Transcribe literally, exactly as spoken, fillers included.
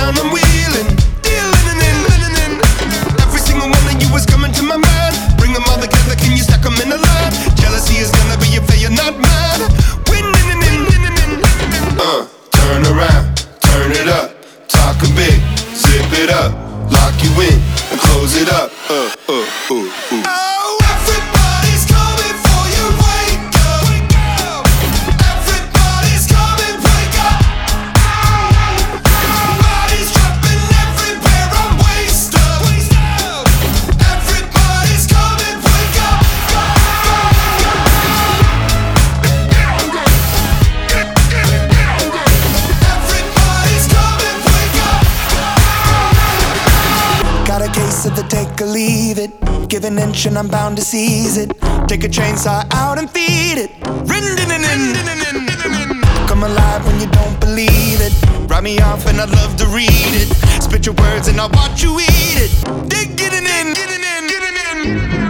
down, I'm wheeling, dealing and in, living in. Every single one of you is coming to my mind. Bring them all together, can you stack them in a line? Jealousy is gonna be a failure, not mine. Winning and in, winning and Uh, turn around, turn it up. Talking big, zip it up. Lock you in and close it up. Uh, uh, uh, uh. Oh, everybody's coming for you. Wake up, wake up. Everybody's coming, wake up. Bodies dropping everywhere. I'm waist up, waist up. Everybody's coming, wake up. Everybody's coming, wake up. Got a case of the take or leave it. Give an inch and I'm bound to seize it. Take a chainsaw out and feed it. Come alive when you don't believe it. Write me off and I'd love to read it. Spit your words and I'll watch you eat it. Dig getting in, getting in, getting in.